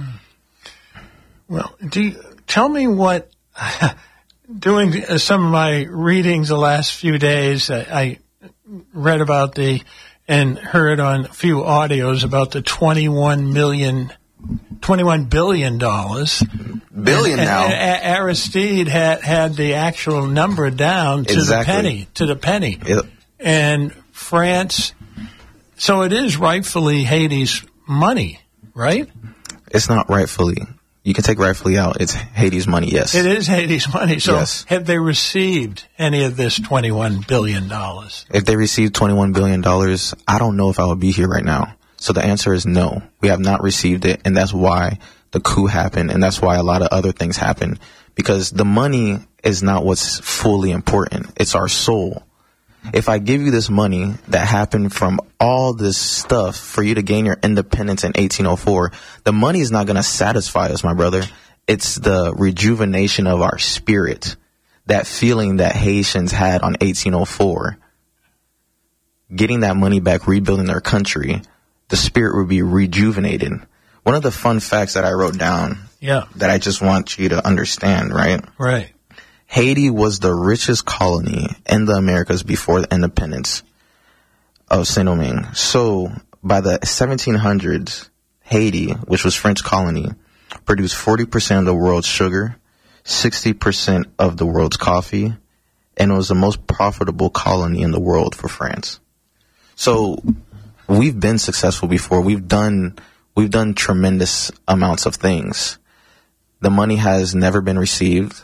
Well, do you, tell me what, doing some of my readings the last few days, I, I read about the, and heard on a few audios about the twenty-one million, twenty-one billion dollars. Billion and, now. And Aristide had, had the actual number down to Exactly. the penny, to the penny. Yep. And France, so it is rightfully Haiti's money, right? It's not rightfully. You can take rightfully out. It's Haiti's money, yes. It is Haiti's money. So yes. Have they received any of this twenty-one billion dollars? If they received twenty-one billion dollars, I don't know if I would be here right now. So the answer is no. We have not received it, and that's why the coup happened, and that's why a lot of other things happened. Because the money is not what's fully important. It's our soul. If I give you this money that happened from all this stuff for you to gain your independence in eighteen oh four, the money is not going to satisfy us, my brother. It's the rejuvenation of our spirit, that feeling that Haitians had on eighteen oh four. Getting that money back, rebuilding their country, the spirit would be rejuvenated. One of the fun facts that I wrote down yeah. that I just want you to understand, right? Right. Haiti was the richest colony in the Americas before the independence of Saint-Domingue. So by the seventeen hundreds, Haiti, which was French colony, produced forty percent of the world's sugar, sixty percent of the world's coffee, and it was the most profitable colony in the world for France. So we've been successful before. We've done we've done tremendous amounts of things. The money has never been received.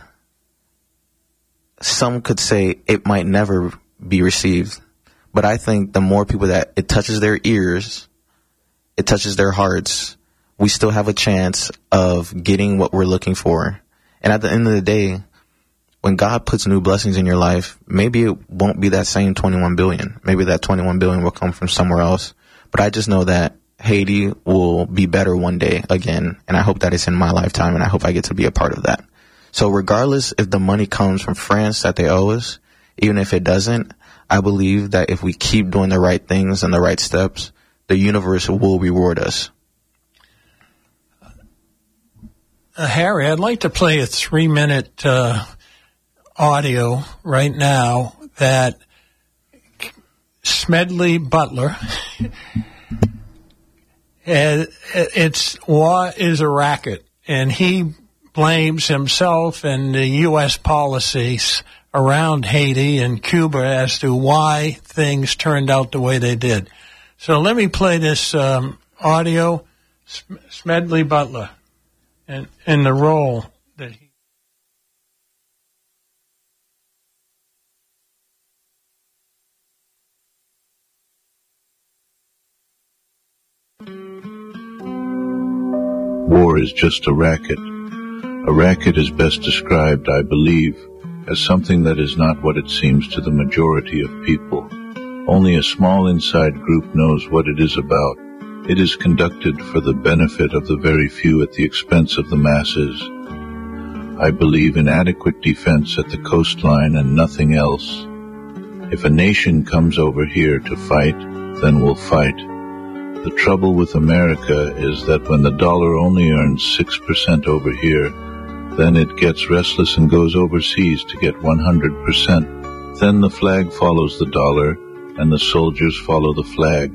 Some could say it might never be received, but I think the more people that it touches their ears, it touches their hearts, we still have a chance of getting what we're looking for. And at the end of the day, when God puts new blessings in your life, maybe it won't be that same twenty-one billion. Maybe that twenty-one billion will come from somewhere else. But I just know that Haiti will be better one day again, and I hope that it's in my lifetime, and I hope I get to be a part of that. So regardless if the money comes from France that they owe us, even if it doesn't, I believe that if we keep doing the right things and the right steps, the universe will reward us. Uh, Harry, I'd like to play a three-minute uh, audio right now that Smedley Butler, it's what is a racket, and he blames himself and the U S policies around Haiti and Cuba as to why things turned out the way they did. So let me play this um, audio, Smedley Butler, and in the role that he. War is just a racket. A racket is best described, I believe, as something that is not what it seems to the majority of people. Only a small inside group knows what it is about. It is conducted for the benefit of the very few at the expense of the masses. I believe in adequate defense at the coastline and nothing else. If a nation comes over here to fight, then we'll fight. The trouble with America is that when the dollar only earns six percent over here, then it gets restless and goes overseas to get one hundred percent. Then the flag follows the dollar, and the soldiers follow the flag.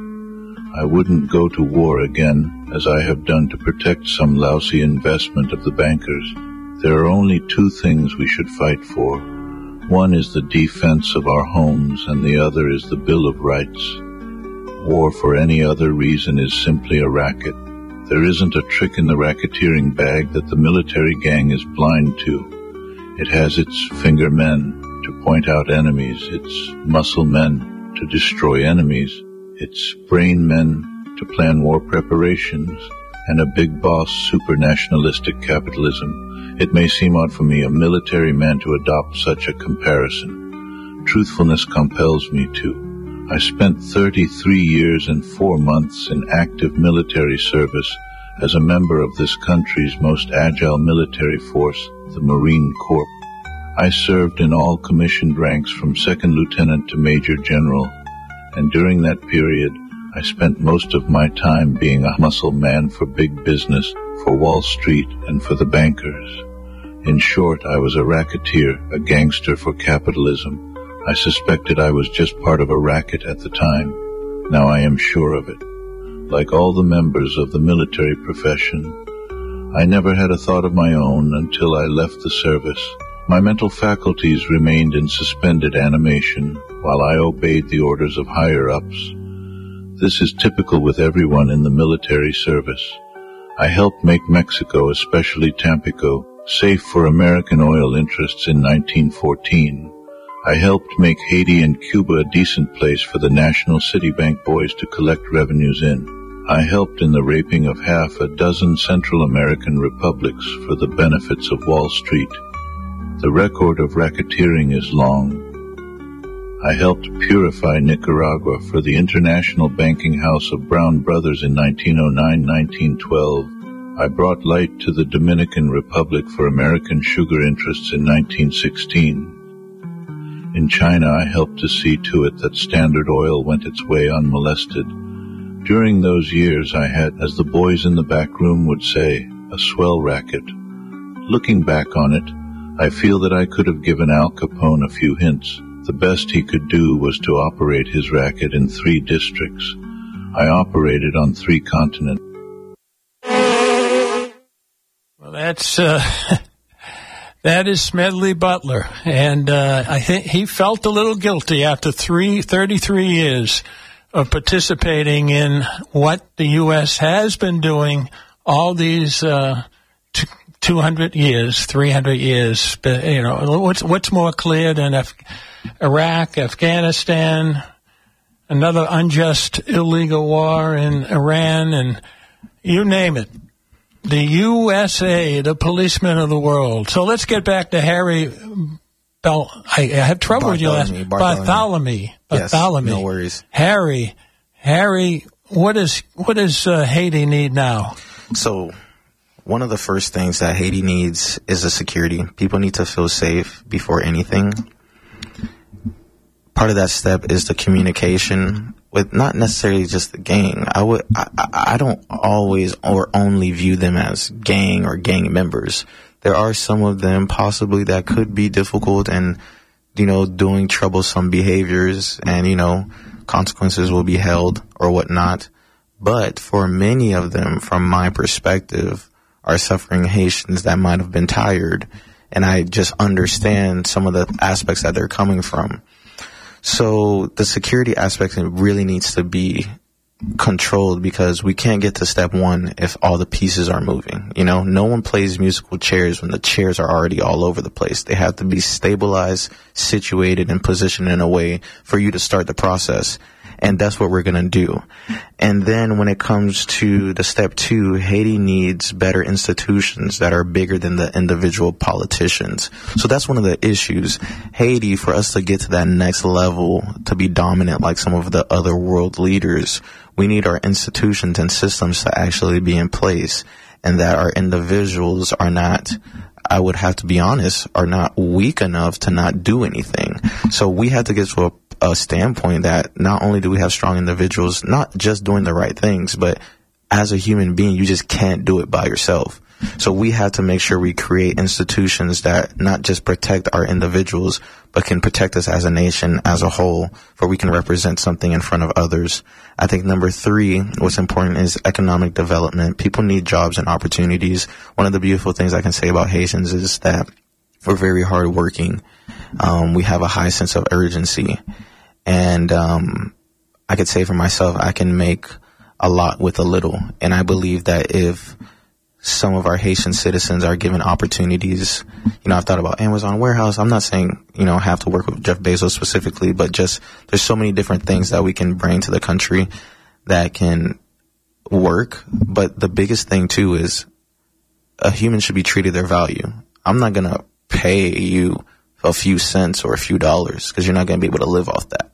I wouldn't go to war again, as I have done to protect some lousy investment of the bankers. There are only two things we should fight for. One is the defense of our homes, and the other is the Bill of Rights. War for any other reason is simply a racket. There isn't a trick in the racketeering bag that the military gang is blind to. It has its finger men to point out enemies, its muscle men to destroy enemies, its brain men to plan war preparations, and a big boss super-nationalistic capitalism. It may seem odd for me, a military man, to adopt such a comparison. Truthfulness compels me to. I spent thirty-three years and four months in active military service as a member of this country's most agile military force, the Marine Corps. I served in all commissioned ranks from second lieutenant to major general, and during that period, I spent most of my time being a muscle man for big business, for Wall Street, and for the bankers. In short, I was a racketeer, a gangster for capitalism. I suspected I was just part of a racket at the time. Now I am sure of it. Like all the members of the military profession, I never had a thought of my own until I left the service. My mental faculties remained in suspended animation while I obeyed the orders of higher-ups. This is typical with everyone in the military service. I helped make Mexico, especially Tampico, safe for American oil interests in nineteen fourteen. I helped make Haiti and Cuba a decent place for the National Citibank boys to collect revenues in. I helped in the raping of half a dozen Central American republics for the benefits of Wall Street. The record of racketeering is long. I helped purify Nicaragua for the international banking house of Brown Brothers in nineteen oh nine to nineteen twelve. I brought light to the Dominican Republic for American sugar interests in nineteen sixteen. In China, I helped to see to it that Standard Oil went its way unmolested. During those years, I had, as the boys in the back room would say, a swell racket. Looking back on it, I feel that I could have given Al Capone a few hints. The best he could do was to operate his racket in three districts. I operated on three continents. Well, that's... Uh... That is Smedley Butler, and uh, I think he felt a little guilty after three, thirty-three years of participating in what the U S has been doing all these uh, t- two hundred years, three hundred years. But, you know, what's what's more clear than Af- Iraq, Afghanistan, another unjust, illegal war in Iran, and you name it. The U S A, the policeman of the world. So let's get back to Harry Bel. I, I have trouble with your last name. Bartholomew. Bartholomew. Yes, no worries. Harry. Harry, what is what does uh, Haiti need now? So, one of the first things that Haiti needs is a security. People need to feel safe before anything. Part of that step is the communication with not necessarily just the gang. I would, I, I don't always or only view them as gang or gang members. There are some of them possibly that could be difficult and, you know, doing troublesome behaviors, and, you know, consequences will be held or whatnot. But for many of them, from my perspective, are suffering Haitians that might have been tired, and I just understand some of the aspects that they're coming from. So the security aspect really needs to be controlled, because we can't get to step one if all the pieces are moving. You know, no one plays musical chairs when the chairs are already all over the place. They have to be stabilized, situated, and positioned in a way for you to start the process. And that's what we're going to do. And then when it comes to the step two, Haiti needs better institutions that are bigger than the individual politicians. So that's one of the issues. Haiti, for us to get to that next level, to be dominant like some of the other world leaders, we need our institutions and systems to actually be in place, and that our individuals are not, I would have to be honest, are not weak enough to not do anything. So we have to get to a a standpoint that not only do we have strong individuals, not just doing the right things, but as a human being, you just can't do it by yourself. So we have to make sure we create institutions that not just protect our individuals, but can protect us as a nation as a whole, for we can represent something in front of others. I think number three, what's important is economic development. People need jobs and opportunities. One of the beautiful things I can say about Haitians is that we're very hardworking. Um, we have a high sense of urgency. And um, I could say for myself, I can make a lot with a little. And I believe that if some of our Haitian citizens are given opportunities, you know, I've thought about Amazon warehouse. I'm not saying, you know, have to work with Jeff Bezos specifically, but just there's so many different things that we can bring to the country that can work. But the biggest thing, too, is a human should be treated their value. I'm not going to pay you a few cents or a few dollars because you're not going to be able to live off that.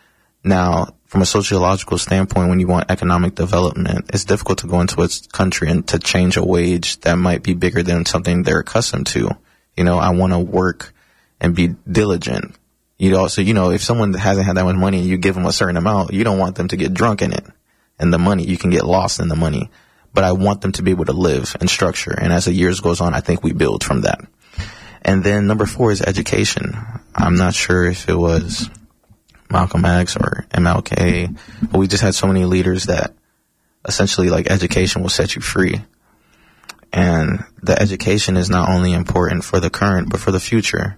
Now, from a sociological standpoint, when you want economic development, it's difficult to go into a country and to change a wage that might be bigger than something they're accustomed to. You know, I want to work and be diligent. You also, you know, if someone hasn't had that much money and you give them a certain amount, you don't want them to get drunk in it and the money. You can get lost in the money. But I want them to be able to live and structure. And as the years goes on, I think we build from that. And then number four is education. I'm not sure if it was Malcolm X or M L K, but we just had so many leaders that essentially, like, education will set you free. And the education is not only important for the current, but for the future.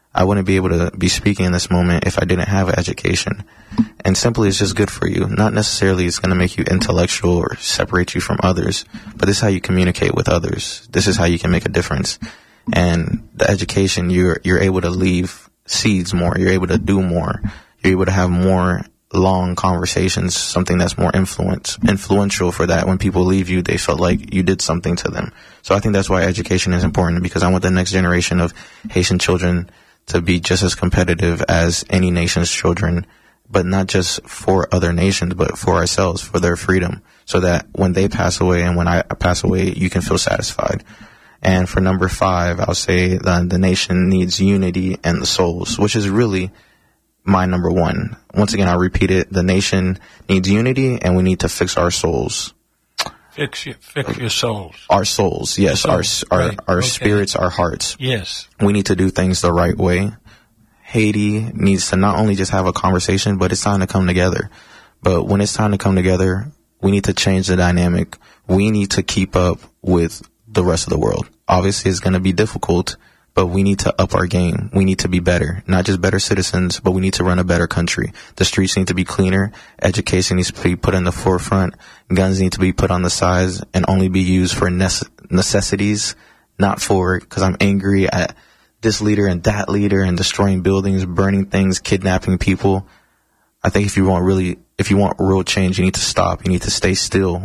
I wouldn't be able to be speaking in this moment if I didn't have an education. And simply, it's just good for you. Not necessarily it's going to make you intellectual or separate you from others, but this is how you communicate with others. This is how you can make a difference. And the education, you're you're able to leave seeds more. You're able to do more. You're able to have more long conversations, something that's more influence, influential for that. When people leave you, they felt like you did something to them. So I think that's why education is important, because I want the next generation of Haitian children to be just as competitive as any nation's children, but not just for other nations, but for ourselves, for their freedom, so that when they pass away and when I pass away, you can feel satisfied. And for number five, I'll say the, the nation needs unity and the souls, which is really my number one. Once again, I'll repeat it. The nation needs unity, and we need to fix our souls. Fix your, fix your souls. Our souls, yes. Souls, our our, right. our Okay. spirits, our hearts. Yes. We need to do things the right way. Haiti needs to not only just have a conversation, but it's time to come together. But when it's time to come together, we need to change the dynamic. We need to keep up with the rest of the world. Obviously, it's going to be difficult, but we need to up our game. We need to be better, not just better citizens, but we need to run a better country. The streets need to be cleaner. Education needs to be put in the forefront. Guns need to be put on the sides and only be used for nece- necessities, not for, because I'm angry at this leader and that leader and destroying buildings, burning things, kidnapping people. I think if you want really, if you want real change, you need to stop. You need to stay still.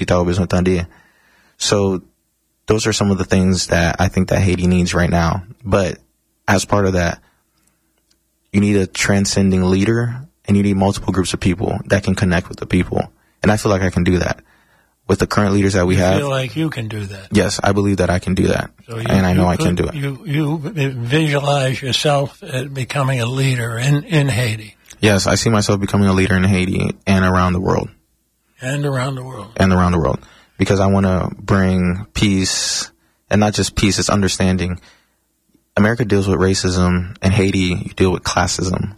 So those are some of the things that I think that Haiti needs right now. But as part of that, you need a transcending leader, and you need multiple groups of people that can connect with the people. And I feel like I can do that. With the current leaders that we you have. feel like you can do that. Yes, I believe that I can do that. So you, and I know I could, can do it. You, you visualize yourself as becoming a leader in, in Haiti. Yes, I see myself becoming a leader in Haiti and around the world. And around the world. And around the world. Because I want to bring peace, and not just peace, it's understanding. America deals with racism, and Haiti, you deal with classism.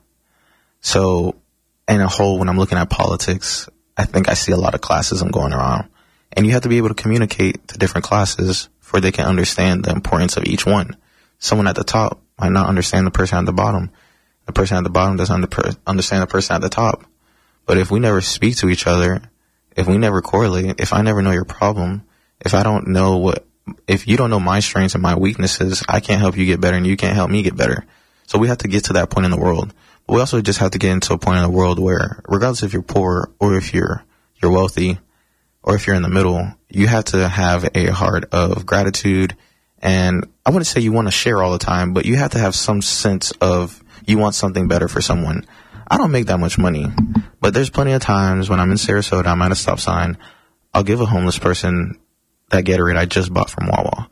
So, in a whole, when I'm looking at politics, I think I see a lot of classism going around. And you have to be able to communicate to different classes for they can understand the importance of each one. Someone at the top might not understand the person at the bottom. The person at the bottom doesn't under- understand the person at the top. But if we never speak to each other, if we never correlate, if I never know your problem, if I don't know what, if you don't know my strengths and my weaknesses, I can't help you get better and you can't help me get better. So we have to get to that point in the world. But we also just have to get into a point in the world where, regardless if you're poor or if you're, you're wealthy or if you're in the middle, you have to have a heart of gratitude. And I wouldn't say you want to share all the time, but you have to have some sense of you want something better for someone. I don't make that much money, but there's plenty of times when I'm in Sarasota, I'm at a stop sign, I'll give a homeless person that Gatorade I just bought from Wawa,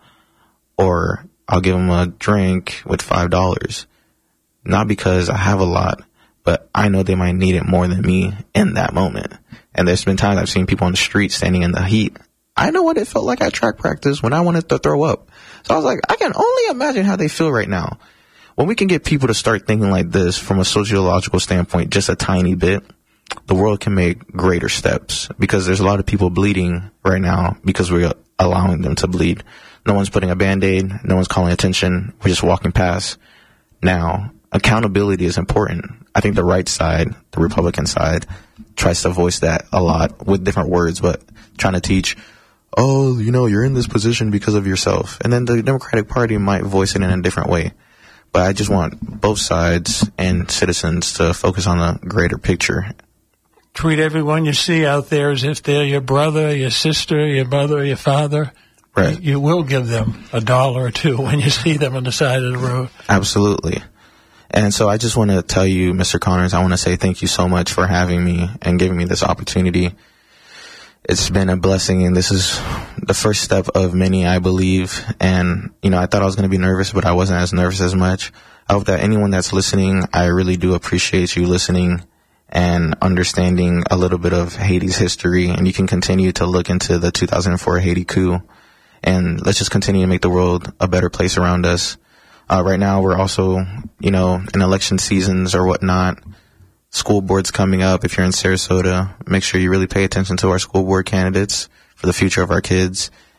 or I'll give them a drink with five dollars. Not because I have a lot, but I know they might need it more than me in that moment. And there's been times I've seen people on the street standing in the heat. I know what it felt like at track practice when I wanted to throw up. So I was like, I can only imagine how they feel right now. When we can get people to start thinking like this from a sociological standpoint, just a tiny bit, the world can make greater steps, because there's a lot of people bleeding right now because we're allowing them to bleed. No one's putting a Band-Aid. No one's calling attention. We're just walking past. Now, accountability is important. I think the right side, the Republican side, tries to voice that a lot with different words, but trying to teach, oh, you know, you're in this position because of yourself. And then the Democratic Party might voice it in a different way. But I just want both sides and citizens to focus on the greater picture. Treat everyone you see out there as if they're your brother, your sister, your mother, or your father. Right. You will give them a dollar or two when you see them on the side of the road. Absolutely. And so I just want to tell you, Mister Connors, I want to say thank you so much for having me and giving me this opportunity. It's been a blessing, and this is the first step of many, I believe. And, you know, I thought I was going to be nervous, but I wasn't as nervous as much. I hope that anyone that's listening, I really do appreciate you listening and understanding a little bit of Haiti's history. And you can continue to look into the two thousand four Haiti coup. And let's just continue to make the world a better place around us. Uh, right now, we're also, you know, in election seasons or whatnot. School board's coming up. If you're in Sarasota, make sure you really pay attention to our school board candidates for the future of our kids.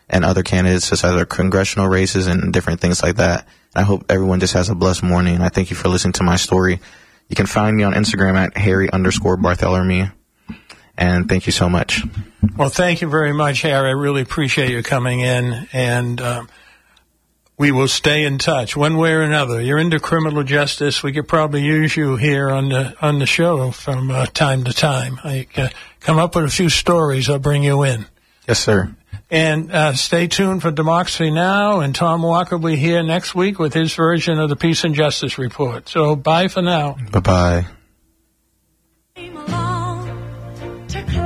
and other candidates, such as other congressional races and different things like that. I hope everyone just has a blessed morning. I thank you for listening to my story. You can find me on Instagram at Harry underscore Bartholomew. And thank you so much. Well, thank you very much, Harry. I really appreciate you coming in, and um, we will stay in touch one way or another. You're into criminal justice. We could probably use you here on the on the show from uh, time to time. I uh, come up with a few stories. I'll bring you in. Yes, sir. And uh, stay tuned for Democracy Now! And Tom Walker will be here next week with his version of the Peace and Justice Report. So bye for now. Bye-bye.